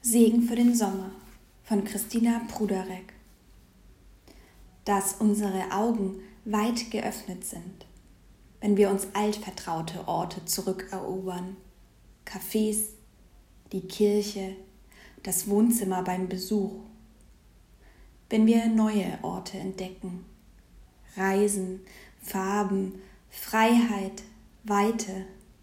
Segen für den Sommer von Christina Pruderek. Dass unsere Augen weit geöffnet sind, wenn wir uns altvertraute Orte zurückerobern, Cafés, die Kirche, das Wohnzimmer beim Besuch, wenn wir neue Orte entdecken, Reisen, Farben, Freiheit, Weite,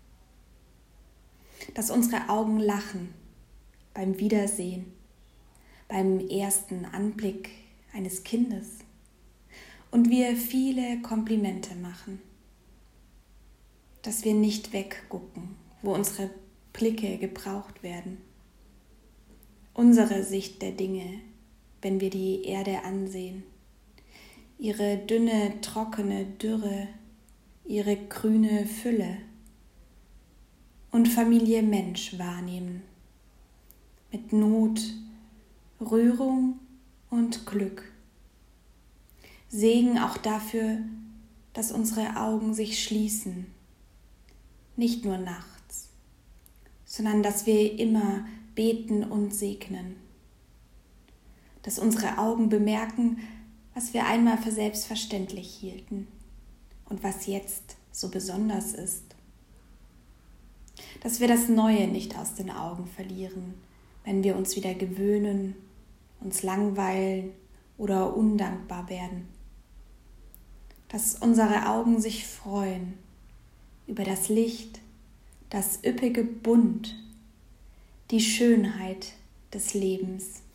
dass unsere Augen lachen beim Wiedersehen, beim ersten Anblick eines Kindes und wir viele Komplimente machen, dass wir nicht weggucken, wo unsere Blicke gebraucht werden. Unsere Sicht der Dinge, wenn wir die Erde ansehen, ihre dünne, trockene Dürre, ihre grüne Fülle und Familie Mensch wahrnehmen, mit Not, Rührung und Glück. Segen auch dafür, dass unsere Augen sich schließen, nicht nur nachts, sondern dass wir immer beten und segnen, dass unsere Augen bemerken, was wir einmal für selbstverständlich hielten und was jetzt so besonders ist, dass wir das Neue nicht aus den Augen verlieren, wenn wir uns wieder gewöhnen, uns langweilen oder undankbar werden. Dass unsere Augen sich freuen über das Licht, das üppige Bunt, die Schönheit des Lebens.